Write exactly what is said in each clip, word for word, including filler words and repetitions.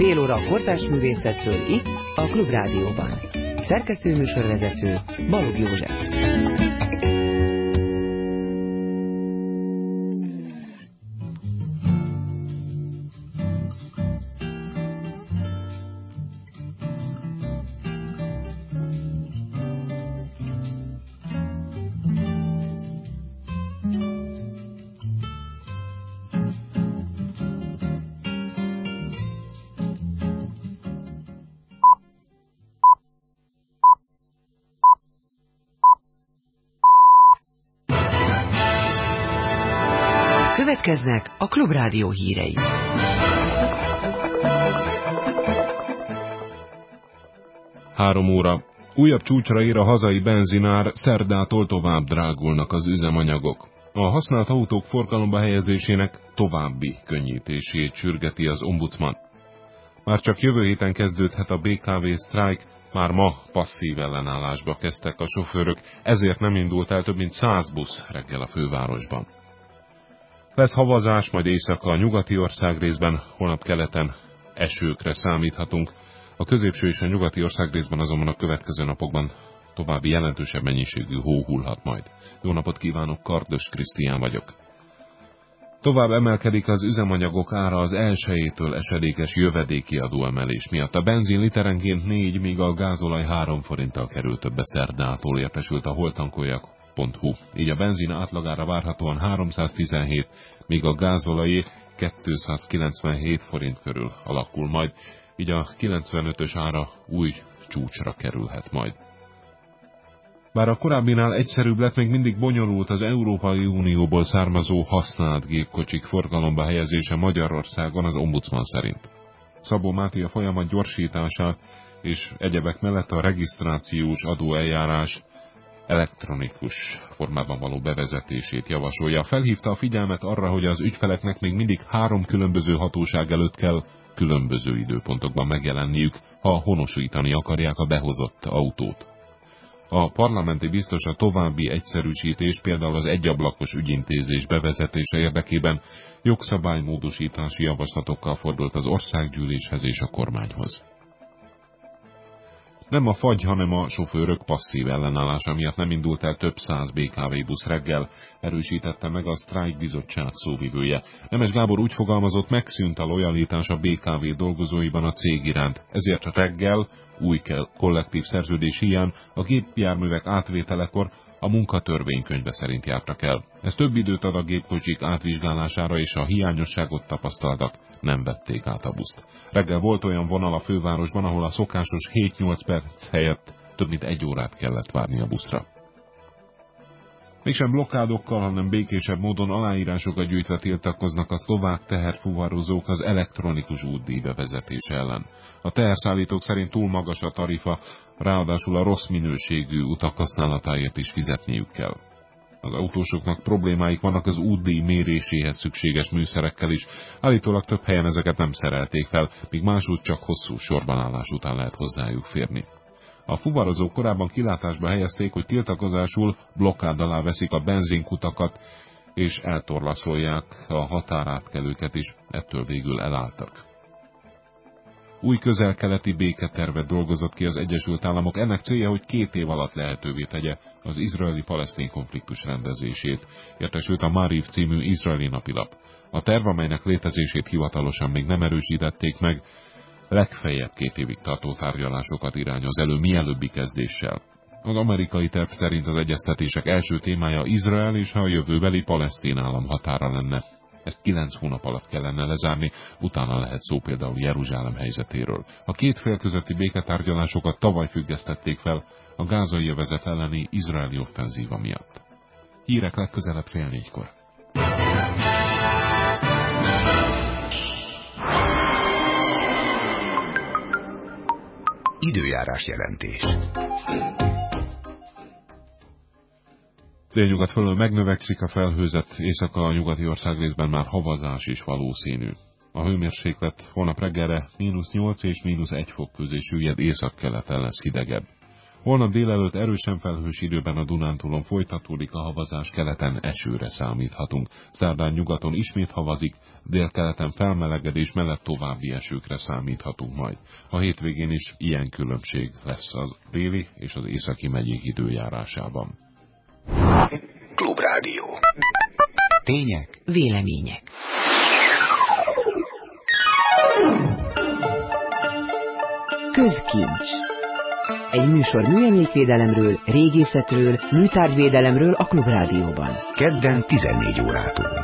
Fél óra a kortárs művészetről itt, a Klubrádióban. Szerkesztő műsorvezető Balogh József. Következnek a Klubrádió hírei. Három óra. Újabb csúcsra ér a hazai benzinár, szerdától tovább drágulnak az üzemanyagok. A használt autók forgalomba helyezésének további könnyítését sürgeti az ombudsman. Már csak jövő héten kezdődhet a bé ká vé sztrájk, már ma passzív ellenállásba kezdtek a sofőrök, ezért nem indult el több mint száz busz reggel a fővárosban. Lesz havazás, majd éjszaka a nyugati országrészben, holnap keleten esőkre számíthatunk. A középső és a nyugati országrészben azonban a következő napokban további jelentősebb mennyiségű hó hullhat majd. Jó napot kívánok, Kardos Krisztián vagyok. Tovább emelkedik az üzemanyagok ára az elsejétől esedékes jövedéki adóemelés miatt. A benzin literenként négy, míg a gázolaj három forinttal került többe szerdától, értesült a holtankoljak pont hu. Így a benzin átlagára várhatóan háromszáztizenhét, míg a gázolajé kétszázkilencvenhét forint körül alakul majd, így a kilencvenötös ára új csúcsra kerülhet majd. Bár a korábbinál egyszerűbb lett, még mindig bonyolult az Európai Unióból származó használt gépkocsik forgalomba helyezése Magyarországon az ombudsman szerint. Szabó Máté a folyamat gyorsítását és egyebek mellett a regisztrációs adóeljárás elektronikus formában való bevezetését javasolja. Felhívta a figyelmet arra, hogy az ügyfeleknek még mindig három különböző hatóság előtt kell különböző időpontokban megjelenniük, ha honosítani akarják a behozott autót. A parlamenti biztos a további egyszerűsítés, például az egyablakos ügyintézés bevezetése érdekében jogszabálymódosítási javaslatokkal fordult az országgyűléshez és a kormányhoz. Nem a fagy, hanem a sofőrök passzív ellenállása miatt nem indult el több száz bé ká vé busz reggel, erősítette meg a sztrájkbizottság szóvivője. Nemes Gábor úgy fogalmazott, megszűnt a lojalitás a bé ká vé dolgozóiban a cég iránt, ezért reggel új kollektív szerződés hiány a gépjárművek átvételekor a munkatörvénykönyve szerint jártak el. Ez több időt ad a gépkocsik átvizsgálására, és a hiányosságot tapasztaltak, nem vették át a buszt. Reggel volt olyan vonal a fővárosban, ahol a szokásos hét-nyolc perc helyett több mint egy órát kellett várni a buszra. Mégsem blokkádokkal, hanem békésebb módon aláírásokat gyűjtve tiltakoznak a szlovák teherfuvarozók az elektronikus útdíj bevezetése ellen. A teherszállítók szerint túl magas a tarifa, ráadásul a rossz minőségű utak használatáért is fizetniük kell. Az autósoknak problémáik vannak az útdíj méréséhez szükséges műszerekkel is, állítólag több helyen ezeket nem szerelték fel, míg másút csak hosszú sorbanállás után lehet hozzájuk férni. A fuvarozók korábban kilátásba helyezték, hogy tiltakozásul blokkád alá veszik a benzinkutakat, és eltorlaszolják a határátkelőket is, ettől végül elálltak. Új közel-keleti béketervet dolgozott ki az Egyesült Államok, ennek célja, hogy két év alatt lehetővé tegye az izraeli-palesztin konfliktus rendezését, értesült a Máriv című izraeli napilap. A terv, amelynek létezését hivatalosan még nem erősítették meg, legfeljebb két évig tartó tárgyalásokat irányoz elő mielőbbi kezdéssel. Az amerikai terv szerint az egyeztetések első témája Izrael és a jövőbeli palesztin állam határa lenne. Ezt kilenc hónap alatt kellene lezárni, utána lehet szó például Jeruzsálem helyzetéről. A két fél közötti béketárgyalásokat tavaly függesztették fel a gázai övezet elleni izraeli offenzíva miatt. Hírek legközelebb fél négykor. Időjárás jelentés. Délnyugat fölül megnövekszik a felhőzet, éjszaka a nyugati országrészben már havazás is valószínű. A hőmérséklet holnap reggelre mínusz nyolc és mínusz egy fok közé süllyed, északkeleten lesz hidegebb. Holnap délelőtt erősen felhős időben a Dunántúlon folytatódik a havazás, keleten esőre számíthatunk. Szerdán nyugaton ismét havazik, délkeleten felmelegedés mellett további esőkre számíthatunk majd. A hétvégén is ilyen különbség lesz az déli és az északi megyék időjárásában. Klubrádió. Tények, vélemények. Közkincs. Egy műsor műemlékvédelemről, régészetről, műtárgyvédelemről a Klubrádióban. Kedden tizennégy órától.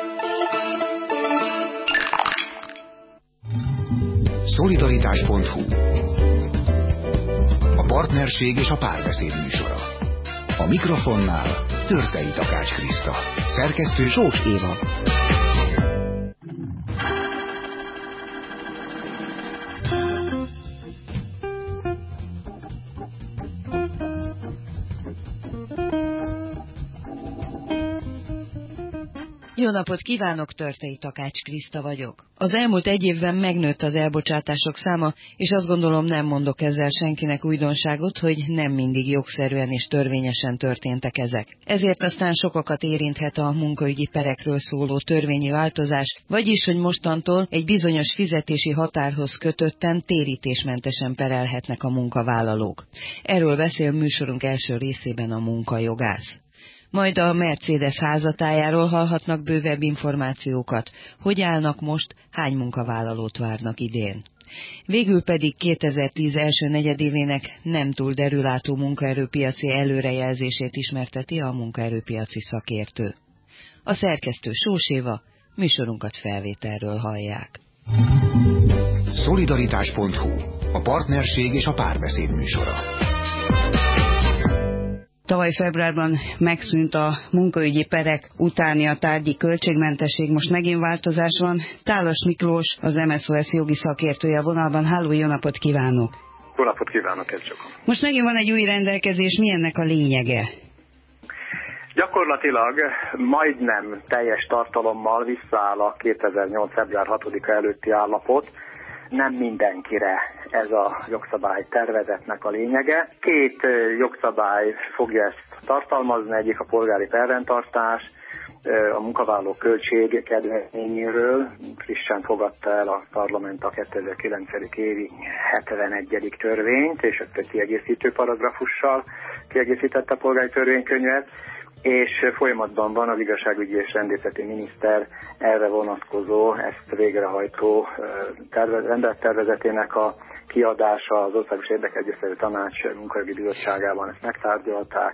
Szolidaritás pont hu. A partnerség és a párbeszéd műsora. A mikrofonnál Törtei Takács Kriszta. Szerkesztő Sós Éva. Jó napot kívánok, Törtei Takács Kriszta vagyok. Az elmúlt egy évben megnőtt az elbocsátások száma, és azt gondolom, nem mondok ezzel senkinek újdonságot, hogy nem mindig jogszerűen és törvényesen történtek ezek. Ezért aztán sokakat érinthet a munkaügyi perekről szóló törvényi változás, vagyis, hogy mostantól egy bizonyos fizetési határhoz kötötten térítésmentesen perelhetnek a munkavállalók. Erről beszél műsorunk első részében a munkajogász. Majd a Mercedes házatájáról hallhatnak bővebb információkat, hogy állnak most, hány munkavállalót várnak idén. Végül pedig kétezer-tíz első negyedévének nem túl derülátó munkaerőpiaci előrejelzését ismerteti a munkaerőpiaci szakértő. A szerkesztő Sós Éva, műsorunkat felvételről hallják. Szolidaritás pont hu. A partnerség és a párbeszéd műsora. Tavaly februárban megszűnt a munkaügyi perek utáni a tárgyi költségmentesség, most megint változás van. Tálas Miklós, az em es o es jogi szakértője a vonalban. Háló, jó napot kívánok! Jó napot kívánok, ez csak. Most megint van egy új rendelkezés, mi ennek a lényege? Gyakorlatilag majdnem teljes tartalommal visszaáll a kétezer-nyolc február hatodika előtti állapot. Nem mindenkire ez a jogszabály tervezetnek a lényege. Két jogszabály fogja ezt tartalmazni, egyik a polgári perrendtartás, a munkavállaló költség kedvezményéről. Frissen fogadta el a parlament a kétezer-kilencedik évi hetvenegyedik törvényt, és ezt egy kiegészítő paragrafussal kiegészítette a polgári törvénykönyvet, és folyamatban van az igazságügyi és rendészeti miniszter erre vonatkozó, ezt végrehajtó tervez, rendelettervezetének a kiadása. Az Országos Érdekegyeztető Tanács munkajogi bizottságában ezt megtárgyalták.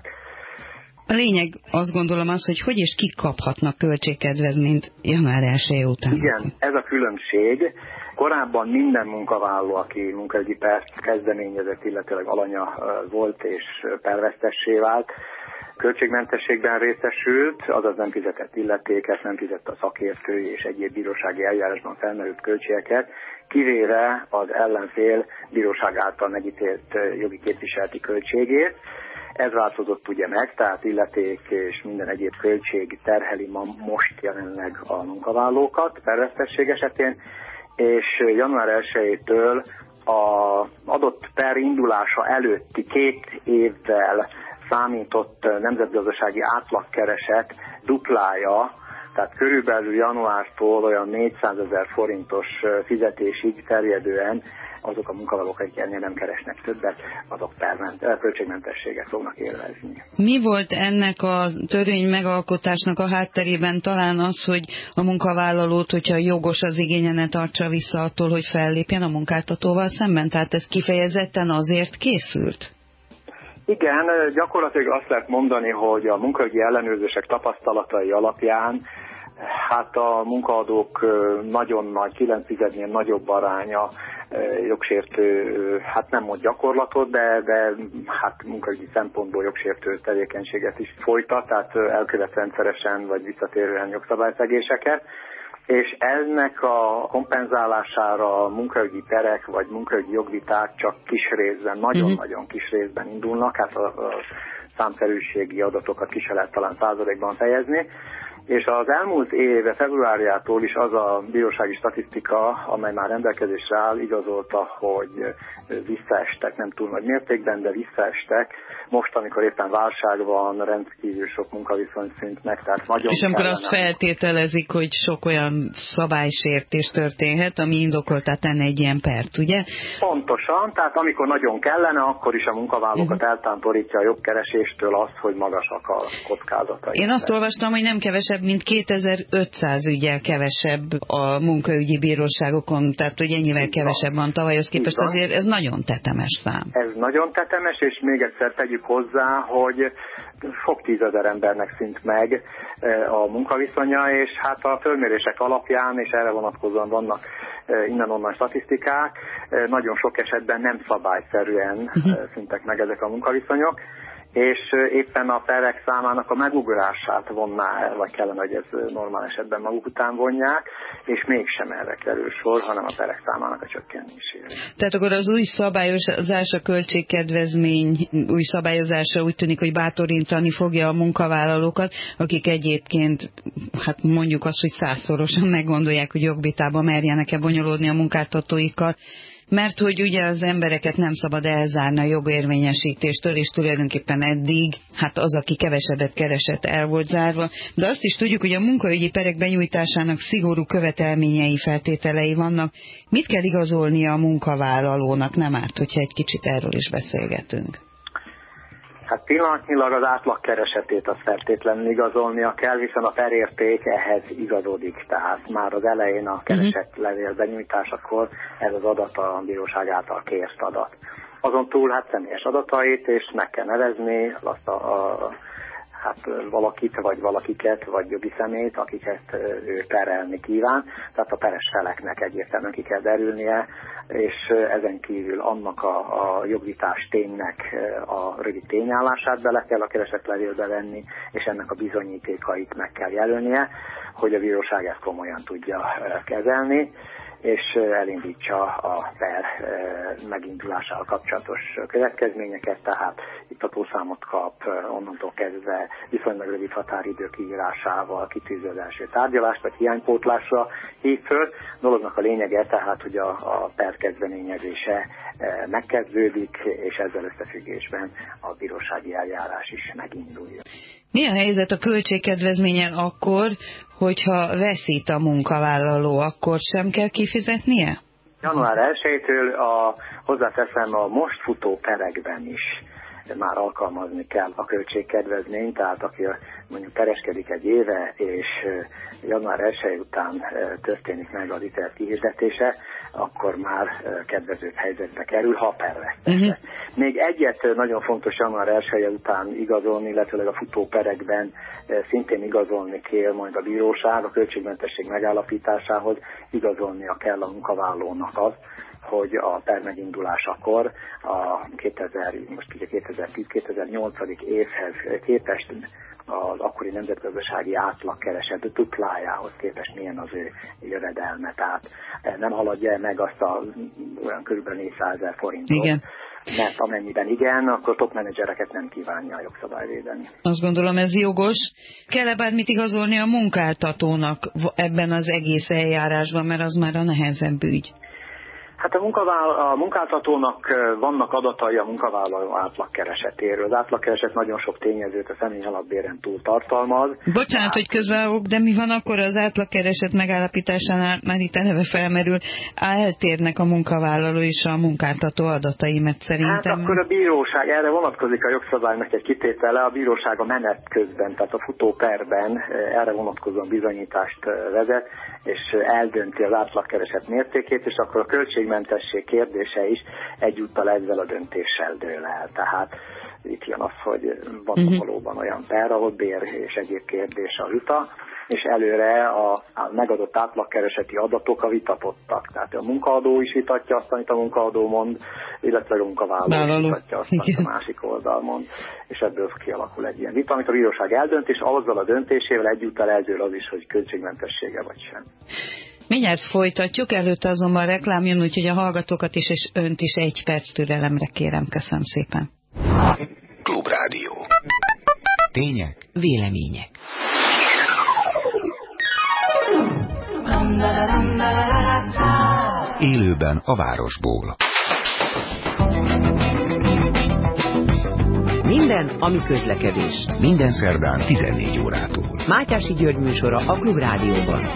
A lényeg azt gondolom az, hogy hogy és kik kaphatnak költségkedvezményt január elseje után. Igen, ez a különbség. Korábban minden munkavállaló, aki munkaügyi pert kezdeményezett, illetőleg alanya volt és pervesztessé vált, költségmentességben részesült, azaz nem fizetett illetéket, nem fizette a szakértői és egyéb bírósági eljárásban felmerült költségeket, kivéve az ellenfél bíróság által megítélt jogi képviseleti költségét. Ez változott ugye meg, tehát illeték és minden egyéb költség terheli ma most jelenleg a munkavállalókat pervesztesség esetén, és január elsejétől az adott per indulása előtti két évvel számított nemzetgazdasági átlagkereset duplája, tehát körülbelül januártól olyan négyszázezer forintos fizetésig terjedően azok a munkavállalók, akik ennél nem keresnek többet, azok perment, költségmentességet fognak élvezni. Mi volt ennek a törvény megalkotásnak a hátterében? Talán az, hogy a munkavállalót, hogyha jogos az igénye, ne tartsa vissza attól, hogy fellépjen a munkáltatóval szemben? Tehát ez kifejezetten azért készült? Igen, gyakorlatilag azt lehet mondani, hogy a munkaügyi ellenőrzések tapasztalatai alapján hát a munkaadók nagyon nagy, kilenc tizednél nagyobb aránya jogsértő, hát nem mond gyakorlatot, de, de hát munkaügyi szempontból jogsértő tevékenységet is folytat, tehát elkövet rendszeresen vagy visszatérően jogszabályszegéseket. És ennek a kompenzálására a munkaügyi perek vagy munkaügyi jogviták csak kis részben, nagyon-nagyon kis részben indulnak, hát a, a számszerűségi adatokat ki se lehet talán százalékban fejezni, És az elmúlt év februárjától is az a bírósági statisztika, amely már rendelkezésre áll, igazolta, hogy visszaestek, nem túl nagy mértékben, de visszaestek. Most, amikor éppen válság van, rendkívül sok munkaviszony szűnt meg, tehát nagyon És amikor kellene... azt feltételezik, hogy sok olyan szabálysértés történhet, ami indokoltá tenne egy ilyen pert, ugye? Pontosan, tehát amikor nagyon kellene, akkor is a munkavállalókat uh-huh. eltántorítja a jogkereséstől az, hogy magasak a kockázatai. Én azt olvastam, hogy nem kevesebb, mint kétezer-ötszáz ügyel kevesebb a munkaügyi bíróságokon, tehát hogy ennyivel kevesebb van tavalyhoz képest, azért ez nagyon tetemes szám. Ez nagyon tetemes, és még egyszer tegyük hozzá, hogy sok tízezer embernek szűnt meg a munkaviszonya, és hát a fölmérések alapján, és erre vonatkozóan vannak innen-onnan statisztikák, nagyon sok esetben nem szabályszerűen uh-huh. szűntek meg ezek a munkaviszonyok, és éppen a perek számának a megugrását vonná el, vagy kellene, hogy ez normál esetben maguk után vonják, és mégsem erre kerül sor, hanem a perek számának a csökkentésére. Tehát akkor az új szabályozás, a költségkedvezmény új szabályozása úgy tűnik, hogy bátorítani fogja a munkavállalókat, akik egyébként, hát mondjuk azt, hogy százszorosan meggondolják, hogy jogvitába merjenek-e bonyolódni a munkáltatóikkal, mert hogy ugye az embereket nem szabad elzárni a jogérvényesítéstől, és tulajdonképpen eddig, hát az, aki kevesebbet keresett, el volt zárva, de azt is tudjuk, hogy a munkaügyi perek benyújtásának szigorú követelményei, feltételei vannak. Mit kell igazolnia a munkavállalónak? Nem árt, hogyha egy kicsit erről is beszélgetünk. Hát pillanatnyilag az átlagkeresetét azt feltétlenül igazolnia kell, hiszen a perérték ehhez igazodik, tehát már az elején a keresetlevél benyújtásakor ez az adat a bíróság által kért adat. Azon túl hát személyes adatait, és meg kell nevezni azt a, a hát valakit, vagy valakiket, vagy jogi szemét, akiket ő perelni kíván. Tehát a peres feleknek egyértelműen ki kell derülnie, és ezen kívül annak a, a jogvitás ténynek a rövid tényállását bele kell a keresetlevélbe venni, és ennek a bizonyítékait meg kell jelölnie, hogy a bíróság ezt komolyan tudja kezelni, és elindítsa a per megindulásával kapcsolatos következményeket, tehát itt a tószámot kap, onnantól kezdve viszonylag rövid határidő kiírásával kitűző az első tárgyalást, vagy hiánypótlásra hív föl. Dolognak a lényege tehát, hogy a, a per kezdeményezése megkezdődik, és ezzel összefüggésben a bírósági eljárás is meginduljon. Mi a helyzet a költségkedvezménnyel akkor, hogyha veszít a munkavállaló, akkor sem kell kifizetnie? január elsejétől a, hozzáteszem, a most futó perekben is már alkalmazni kell a költségkedvezményt, tehát aki mondjuk kereskedik egy éve, és január elseje után történik meg az ítélet kihirdetése, akkor már kedvezőbb helyzetbe kerül, ha pervesztese. Uh-huh. Még egyet nagyon fontos január elseje után igazolni, illetőleg a futó perekben szintén igazolni kell majd a bíróság, a költségmentesség megállapításához igazolnia kell a munkavállalónak az, hogy a per megindulásakor a kétezer, most ugye kétezer-tíz-kétezer-nyolc évhez képest az akkori nemzetgazdasági átlagkereset duplájához képest milyen az ő jövedelme. Tehát nem haladja meg azt a olyan kb. négyszázezer forintot. Igen. Mert amennyiben igen, akkor top menedzsereket nem kívánja a jogszabály védeni. Azt gondolom, ez jogos. Kell-e bármit igazolni a munkáltatónak ebben az egész eljárásban, mert az már a nehezebb ügy? Hát a, munkavál, a munkáltatónak vannak adatai a munkavállaló átlagkeresetéről. Az átlagkereset nagyon sok tényezőt a személy alapbéren túl tartalmaz. Bocsánat, hát, hogy közbeállok, de mi van akkor az átlagkereset megállapításánál, már itt eleve felmerül, eltérnek a munkavállaló és a munkáltató adatai, mert szerintem... Hát akkor a bíróság, erre vonatkozik a jogszabálynak egy kitétele, a bíróság a menet közben, tehát a futóperben erre vonatkozóan bizonyítást vezet, és eldönti az átlagkereset mértékét, és akkor a költségmentesség kérdése is egyúttal ezzel a döntéssel dől el. Tehát itt jön az, hogy van uh-huh. valóban olyan per, ahol bér és egyéb kérdés a vita, és előre a, a megadott átlagkereseti adatok a vitatottak. Tehát a munkaadó is vitatja azt, amit a munkaadó mond, illetve a munkavállaló is vitatja azt, amit a másik oldal mond, és ebből kialakul egy ilyen vita, amit a bíróság eldönt, és azzal a döntésével egyúttal eldől az is, hogy költségmentessége vagy sem. Mindjárt folytatjuk, előtte azonban reklám jön, úgyhogy a hallgatókat is és önt is egy perc türelemre kérem. Köszönöm szépen. Klubrádió. Tények. Vélemények. Élőben a városból. Minden, ami közlekedés. Minden szerdán tizennégy órától. Mátyási György műsora a Klubrádióban.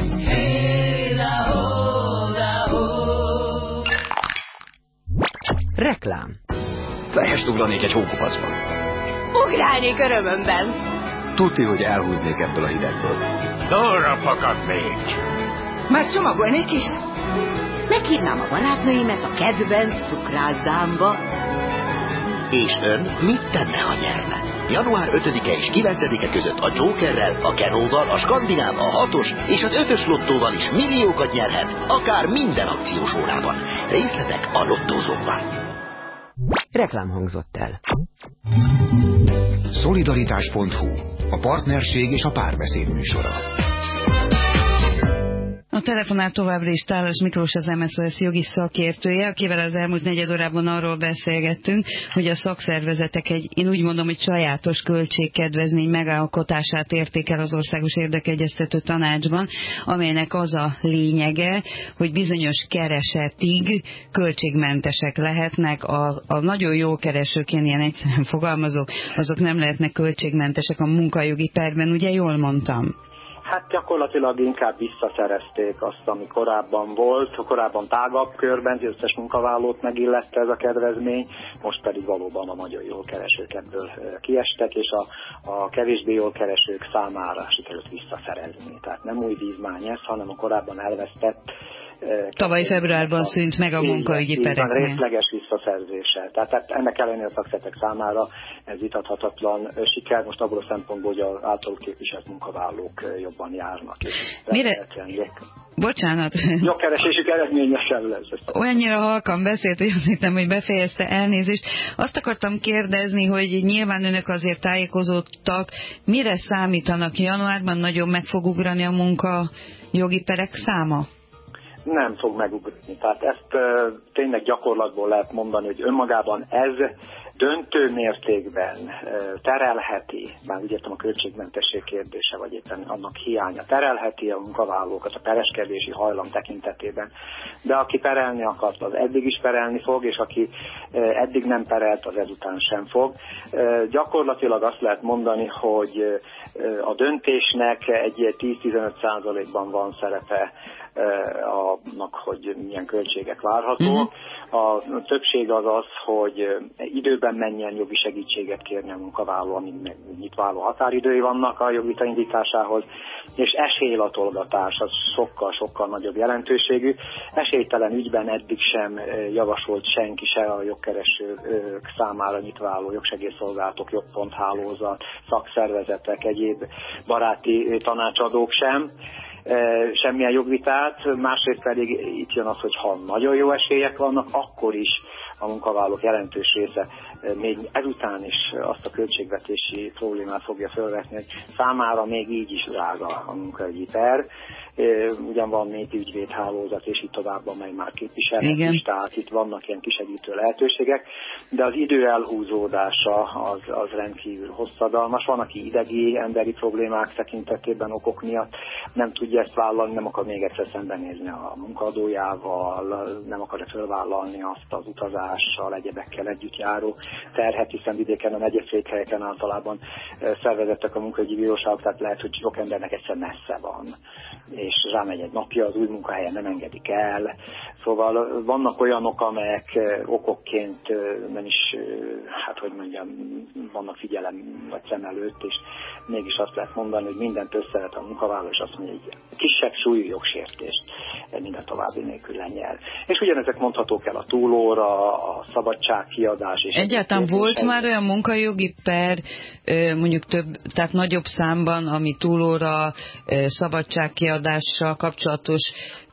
Reklám. Fejest ugranék egy hókupacba. Ugrálnék örömömben. Tudti, hogy elhúznék ebből a hidegből. Dóra fakadnék. Már csomagolnék is. Meghívnám a barátnőimet a kedvenc cukrászdámba. És ön mit tenne, ha nyerne? január ötödike és kilencedike között a Jokerrel, a Kenóval, a Skandináv, a hatos és az ötös lottóval is milliókat nyerhet, akár minden akciós órában. Részletek a lottózókban. Reklám hangzott el. Szolidaritás pont hu. A partnerség és a párbeszéd műsora. A telefonál továbbra is Tálas Miklós, az em es o es jogi szakértője, akivel az elmúlt negyed órában arról beszélgettünk, hogy a szakszervezetek egy, én úgy mondom, hogy sajátos költségkedvezmény megalkotását érték el az Országos Érdekegyeztető Tanácsban, amelynek az a lényege, hogy bizonyos keresetig költségmentesek lehetnek, a, a nagyon jó keresők, én ilyen egyszerűen fogalmazok, azok nem lehetnek költségmentesek a munkajogi perben, ugye jól mondtam? Hát gyakorlatilag inkább visszaszerezték azt, ami korábban volt, korábban tágabb körben, az összes munkavállalót megillette ez a kedvezmény, most pedig valóban a nagyon jól keresők ebből kiestek, és a, a kevésbé jól keresők számára sikerült visszaszerezni. Tehát nem új vívmány ez, hanem a korábban elvesztett tavaly februárban szűnt meg a munkaügyi pereknél. Részleges visszaszerzése. Tehát, tehát ennek ellenére a szakszervezetek számára ez vitathatatlan siker, most abból a szempontból, hogy az általuk képviselt munkavállalók jobban járnak. Mire? Bocsánat. Jogkeresésük eredményesebb lesz. Olyannyira halkan beszélt, hogy azt hittem, hogy befejezte, elnézést. Azt akartam kérdezni, hogy nyilván önök azért tájékozódtak, mire számítanak januárban, nagyon meg fog ugrani a munkajogi perek száma? Nem fog megugrani. Tehát ezt uh, tényleg gyakorlatból lehet mondani, hogy önmagában ez döntő mértékben uh, terelheti, már úgy értem a költségmentesség kérdése, vagy éppen annak hiánya, terelheti a munkavállalókat a pereskedési hajlam tekintetében, de aki perelni akart, az eddig is perelni fog, és aki uh, eddig nem perelt, az ezután sem fog. Uh, gyakorlatilag azt lehet mondani, hogy uh, a döntésnek egy tíz-tizenöt százalékban van szerepe annak, hogy milyen költségek várhatók. A többség az az, hogy időben menjen jogi segítséget kérni a munkavállaló, amíg nyitváló határidői vannak a jogvita indításához, és esélylatolgatás az sokkal-sokkal nagyobb jelentőségű. Esélytelen ügyben eddig sem javasolt senki se a jogkeresők számára nyitváló jogsegélyszolgálatok, jogponthálózat, szakszervezetek, egyéb baráti tanácsadók sem. Semmilyen jogvitát, másrészt pedig itt jön az, hogy ha nagyon jó esélyek vannak, akkor is a munkavállalók jelentős része még ezután is azt a költségvetési problémát fogja felvetni, hogy számára még így is drága a munkaügyi per. Ugyan van négy ügyvédhálózat, és így tovább, amely már képviselhet is, tehát itt vannak ilyen kisegítő lehetőségek, de az idő elhúzódása az, az rendkívül hosszadalmas. Van, aki idegi, emberi problémák tekintetében okok miatt nem tudja ezt vállalni, nem akar még egyszer szembenézni a munkaadójával, nem akarja felvállalni azt az utazással, egyebekkel együtt járó terhet, hiszen vidéken a megyeszékhelyeken általában szervezettek a munkaügyi bíróságok, tehát lehet, hogy sok embernek egyszer messze van, és rámegy egy napja, az új munkahelyen nem engedik el. Szóval vannak olyanok, amelyek okokként nem is, hát hogy mondjam, vannak figyelem vagy szem előtt, és mégis azt lehet mondani, hogy mindent összevet a munkavállaló, és azt mondja, hogy kisebb súlyú jogsértést minden további nélkül lenyel. És ugyanezek mondhatók el a túlóra, a szabadságkiadás. És egyáltalán volt már olyan munkajogi per, mondjuk több, tehát nagyobb számban, ami túlóra, szabadságkiadással kapcsolatos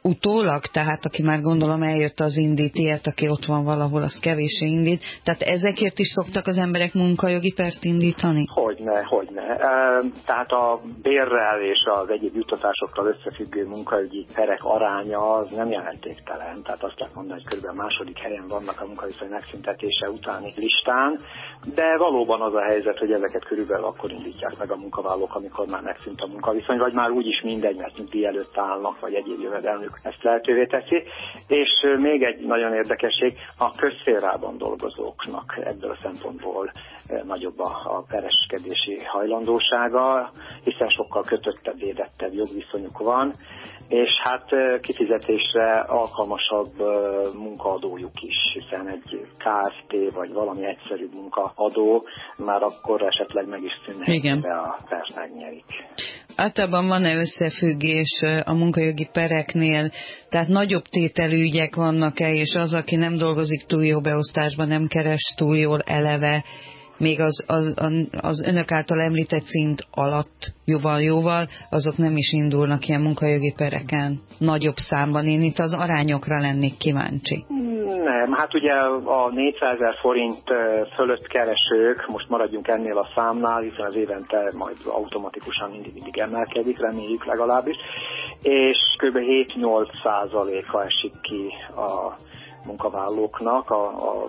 utólag, tehát aki már gondolom eljött az indít ilyet, aki ott van valahol, az kevéssé indít. Tehát ezekért is szoktak az emberek munkajogi pert indítani? Hogyne, hogyne. Tehát a bérrel és az egyéb juttatásokkal összefüggő munkaügyi perek aránya az nem jelentéktelen. Tehát azt lehet mondani, hogy körülbelül a második helyen vannak a munkaviszony megszüntetése utáni listán, de valóban az a helyzet, hogy ezeket körülbelül akkor indítják meg a munkavállalók, amikor már megszűnt a munkaviszony, vagy már úgyis mindegy, mert nyugdíj előtt állnak, vagy egyéb jövedelmük ezt lehetővé teszi. És még egy nagyon érdekesség, a közszférában dolgozóknak ebből a szempontból nagyobb a, a pereskedési hajlandósága, hiszen sokkal kötöttebb, védettebb jogviszonyuk van, és hát kifizetésre alkalmasabb munkaadójuk is, hiszen egy Kft. Vagy valami egyszerű munkaadó már akkor esetleg meg is szűnhet, de a per megnyerik. Általában van-e összefüggés a munkajogi pereknél, tehát nagyobb tételű ügyek vannak-e, és az, aki nem dolgozik túl jó beosztásban, nem keres túl jól eleve, még az, az, az önök által említett szint alatt jóval-jóval, azok nem is indulnak ilyen munkajogi pereken nagyobb számban. Én itt az arányokra lennék kíváncsi. Nem, hát ugye a négyszázezer forint fölött keresők, most maradjunk ennél a számnál, hiszen az évente majd automatikusan mindig-mindig emelkedik, reméljük legalábbis, és kb. hét-nyolc százaléka esik ki a munkavállalóknak, a, a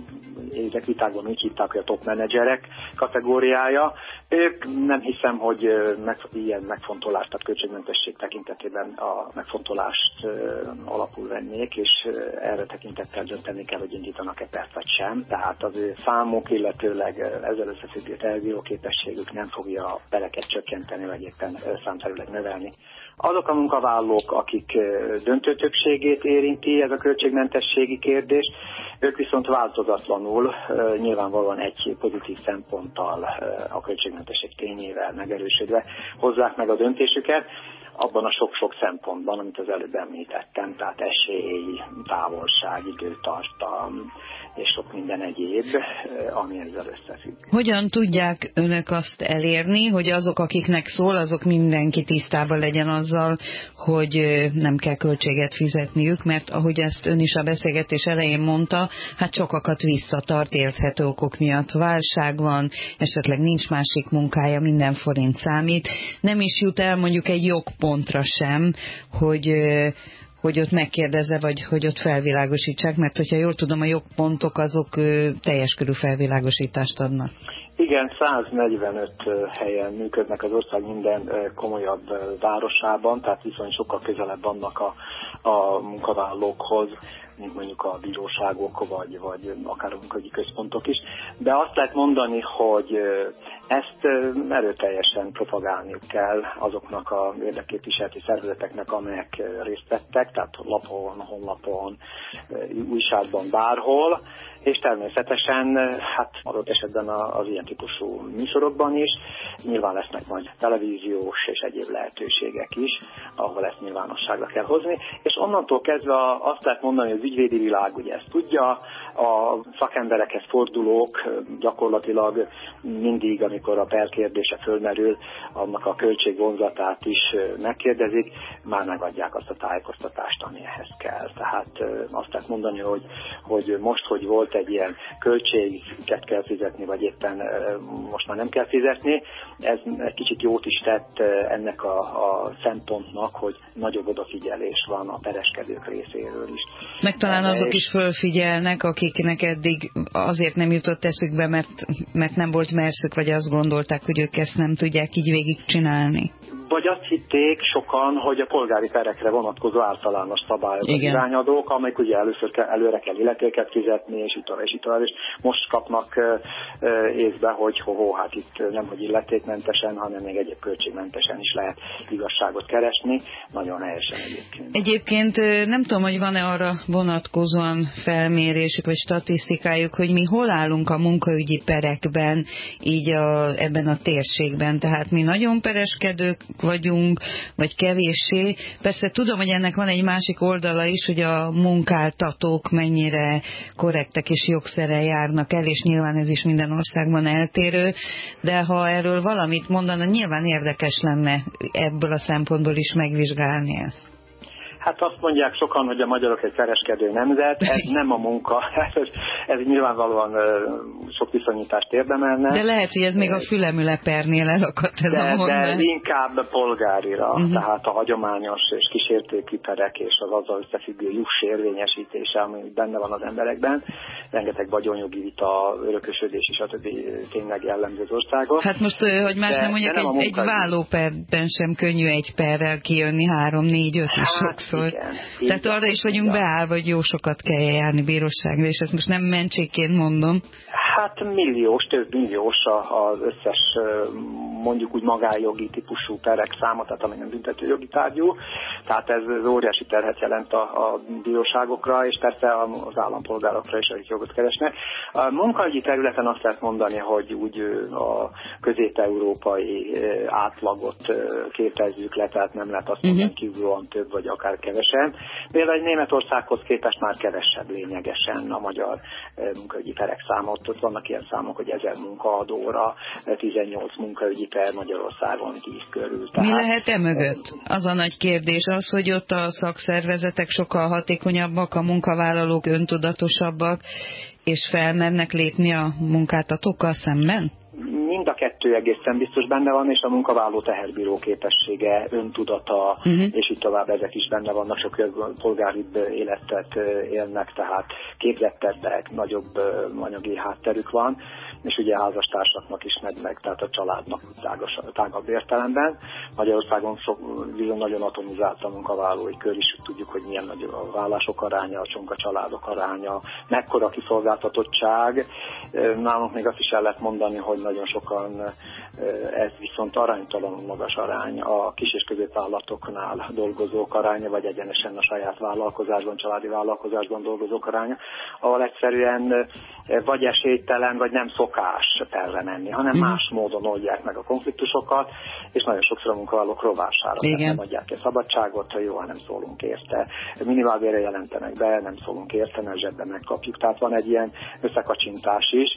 vitákban úgy hívták, hogy a top menedzserek kategóriája. Ők nem hiszem, hogy meg, ilyen megfontolást, tehát költségmentesség tekintetében a megfontolást alapul vennék, és erre tekintettel dönteni kell, hogy indítanak-e pert vagy sem. Tehát az ő számok, illetőleg ezzel összefüggő elbíró képességük nem fogja a pereket csökkenteni, vagy éppen számszerűleg növelni. Azok a munkavállalók, akik döntő többségét érinti ez a költségmentességi kérdés, ők viszont változatlanul, nyilvánvalóan egy pozitív szemponttal, a költségmentesség tényével megerősödve hozzák meg a döntésüket, abban a sok-sok szempontban, amit az előbb említettem, tehát esély, távolság, időtartam és sok minden egyéb, ami ezzel összefügg. Hogyan tudják önök azt elérni, hogy azok, akiknek szól, azok mindenki tisztában legyen azzal, hogy nem kell költséget fizetniük, mert ahogy ezt ön is a beszélgetés elején mondta, hát sokakat visszatart érthető okok miatt. Válság van, esetleg nincs másik munkája, minden forint számít. Nem is jut el mondjuk egy jogpontra sem, hogy... hogy ott megkérdezze, vagy hogy ott felvilágosítsák, mert hogyha jól tudom, a jogpontok azok teljes körű felvilágosítást adnak. Igen, száznegyvenöt helyen működnek az ország minden komolyabb városában, tehát viszont sokkal közelebb vannak a, a munkavállalókhoz, mint mondjuk a bíróságok, vagy, vagy akár a munkahogyi központok is. De azt lehet mondani, hogy ezt erőteljesen propagálniuk kell azoknak a érdekképviseleti szervezeteknek, amelyek részt vettek, tehát lapon, honlapon, újságban, bárhol, és természetesen hát adott esetben az ilyen típusú műsorokban is nyilván lesznek majd televíziós és egyéb lehetőségek is, ahol ezt nyilvánosságra kell hozni, és onnantól kezdve azt lehet mondani, hogy az ügyvédi világ ugye ezt tudja, a szakemberekhez fordulók gyakorlatilag mindig, amikor a per kérdése fölmerül, annak a költségvonzatát is megkérdezik, már megadják azt a tájékoztatást, ami ehhez kell. Tehát azt lehet mondani, hogy, hogy most, hogy volt egy ilyen költséget kell fizetni, vagy éppen most már nem kell fizetni, ez egy kicsit jót is tett ennek a, a szempontnak, hogy nagyobb odafigyelés van a pereskedők részéről is. Meg talán azok is fölfigyelnek, akiknek eddig azért nem jutott eszükbe, mert, mert nem volt merszük, vagy azt gondolták, hogy ők ezt nem tudják így végigcsinálni. Vagy azt hitték sokan, hogy a polgári perekre vonatkozó általános szabályok az irányadók, amelyek ugye először kell, előre kell illetéket fizetni, és itt és itt és most kapnak uh, észbe, hogy ho, hát itt nem hogy illetékmentesen, hanem még egyéb költségmentesen is lehet igazságot keresni. Nagyon helyesen egyébként. Egyébként nem tudom, hogy van-e arra vonatkozóan felmérésük, vagy statisztikájuk, hogy mi hol állunk a munkaügyi perekben, így a, ebben a térségben. Tehát mi nagyon pereskedők vagyunk, vagy kevéssé. Persze tudom, hogy ennek van egy másik oldala is, hogy a munkáltatók mennyire korrektek és jogszerrel járnak el, és nyilván ez is minden országban eltérő, de ha erről valamit mondana, nyilván érdekes lenne ebből a szempontból is megvizsgálni ezt. Hát azt mondják sokan, hogy a magyarok egy kereskedő nemzet, ez nem a munka, ez, ez nyilvánvalóan sok viszonyítást érdemelne. De lehet, hogy ez még a fülemülepernél elakadt ez de, a mondás. De inkább polgárira, uh-huh. tehát a hagyományos és kísértékű perek és az azzal összefüggő juss érvényesítése, ami benne van az emberekben. Rengeteg vagyonjogi vita, örökösödés és a többi tényleg jellemző az országot. Hát most, hogy más de, nem mondjak, nem egy, egy vállóperben sem könnyű egy perrel kijönni három, négy, öt is hát, sokszor. Igen, Tehát igen, arra is vagyunk igen. beállva, hogy jó sokat kell járni bíróságra, és ezt most nem mentségként mondom. Hát milliós, több milliós az összes mondjuk úgy magánjogi típusú perek száma, tehát amely nem büntető jogi tárgyú. Tehát ez, ez óriási terhet jelent a, a bíróságokra, és persze az állampolgárokra is, akik jogot keresnek. A munkaügyi területen azt lehet mondani, hogy úgy a közép-európai átlagot képezzük le, tehát nem lehet azt mondani, uh-huh. kívülön több vagy akár kevesebb. Például Németországhoz képest már kevesebb lényegesen a magyar munkaügyi perek száma. Ott vannak ilyen számok, hogy ezer munkaadóra, tizennyolc munkaügyi per Magyarországon tíz körül. Tehát, mi lehet e mögött? Az a nagy kérdés az, hogy ott a szakszervezetek sokkal hatékonyabbak, a munkavállalók öntudatosabbak, és felmernek lépni a munkáltatókkal szemben? Mind a kettő egészen biztos benne van, és a munkavállaló teherbíró képessége, öntudata, uh-huh. és így tovább ezek is benne vannak, sok polgáribb életet élnek, tehát képzettebbek, nagyobb anyagi hátterük van, és ugye házastársaknak is meg, meg tehát a családnak tágos, tágabb értelemben. Magyarországon sok, nagyon atomizált a munkavállalói kör is, tudjuk, hogy milyen nagy a vállások aránya, a csonka családok aránya, mekkora kiszolgáltatottság. Nálunk még azt is el lehet mondani, hogy nagyon sokan, ez viszont aránytalanul magas arány a kis- és középvállalatoknál dolgozók aránya, vagy egyenesen a saját vállalkozásban, családi vállalkozásban dolgozók aránya, ahol egyszerűen vagy esélytelen, vagy nem szokás perre menni, hanem uh-huh. más módon oldják meg a konfliktusokat, és nagyon sokszor a munkavállalók rovására. Nem adják ki a szabadságot, ha jó, nem szólunk érte. Minimálbérre jelentenek be, nem szólunk érte, mert zsebben megkapjuk. Tehát van egy ilyen összekacsintás is,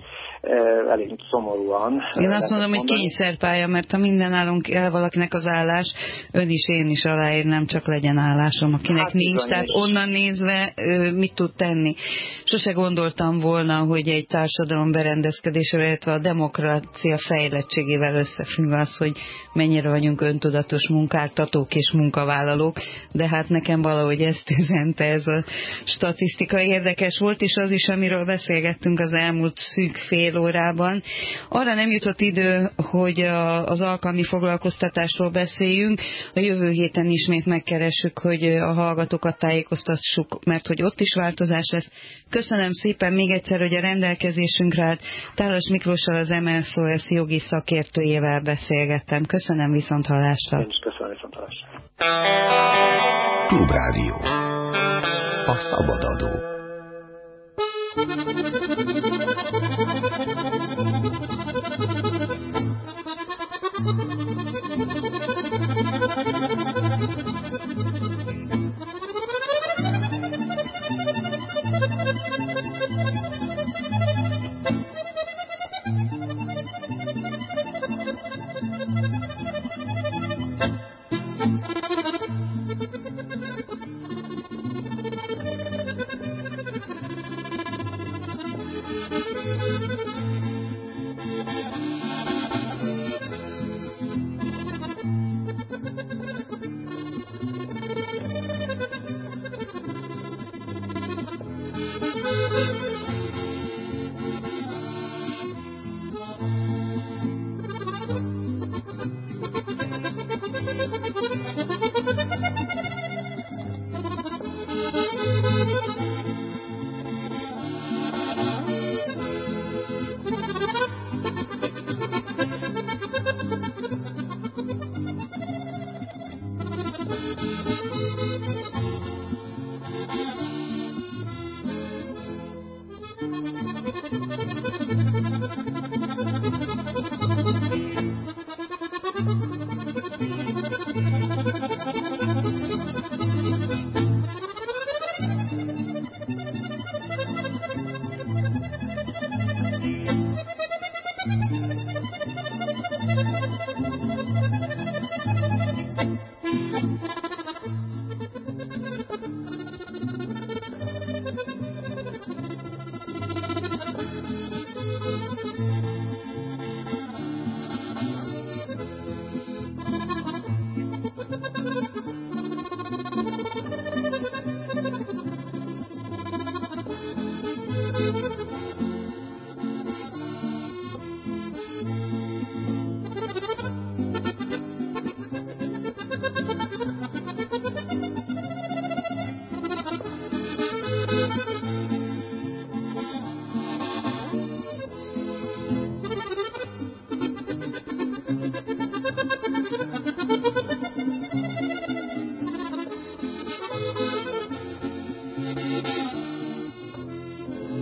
elég szomorúan. Én azt mondom, hogy kényszerpálya, mert ha minden állunk el valakinek az állás, ön is, én is aláírnám, csak legyen állásom, akinek hát nincs. Tehát onnan nézve mit tud tenni. Sose gondoltam volna, hogy egy társadalom berendezkedésével, illetve a demokrácia fejlettségével összefügg az, hogy mennyire vagyunk öntudatos munkáltatók és munkavállalók, de hát nekem valahogy ezt üzente ez a statisztika. Érdekes volt, és az is, amiről beszélgettünk az elmúlt szűk fél órában. Arra nem jutott idő, hogy a, az alkalmi foglalkoztatásról beszéljünk. A jövő héten ismét megkeressük, hogy a hallgatókat tájékoztassuk, mert hogy ott is változás lesz. Köszönöm szépen még egyszer, hogy a rendelkezésünkre állt. Tálas Miklóssal, az em es o es jogi szakértőjével beszélgettem. Köszönöm, viszonthallásra. Én is köszönöm, viszonthallásra. Klubrádió. A szabadadó.